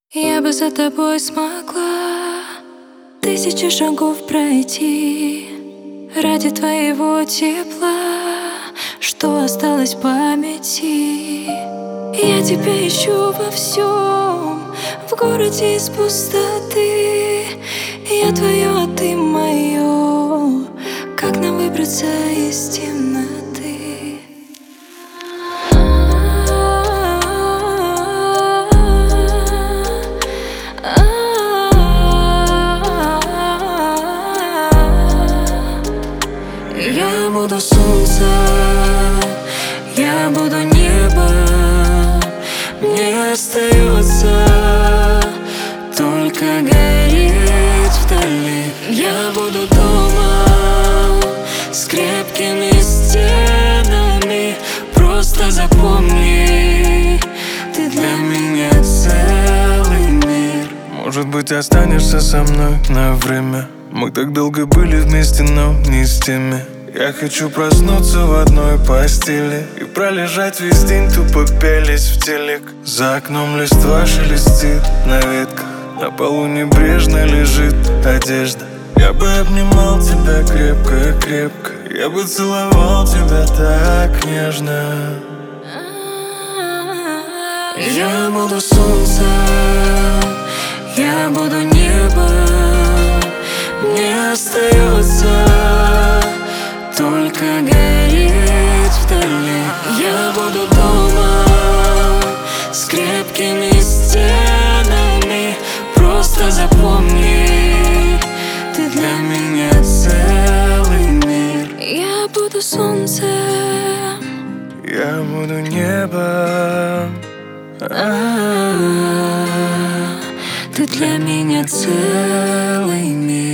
Я бы за тобой смогла 1000 шагов пройти ради твоего тепла, что осталось в памяти. Я тебя ищу во всем, в городе из пустоты. Я твое, а ты мое. Как нам выбраться из темноты? Я буду солнце, я буду небо. Мне остается только гореть вдали. Я буду дома с крепкими стенами. Просто запомни, ты для меня целый мир. Может быть, останешься со мной на время. Мы так долго были вместе, но не с теми. Я хочу проснуться в одной постели и пролежать весь день, тупо пялись в телек. За окном листва шелестит на ветках, на полу небрежно лежит одежда. Я бы обнимал тебя крепко-крепко, я бы целовал тебя так нежно. Я буду солнце, я буду небо. Мне остается только гореть вдали. Я буду дома с крепкими стенами. Просто запомни, ты для меня целый мир. Я буду солнцем, я буду небом. ты для меня целый мир.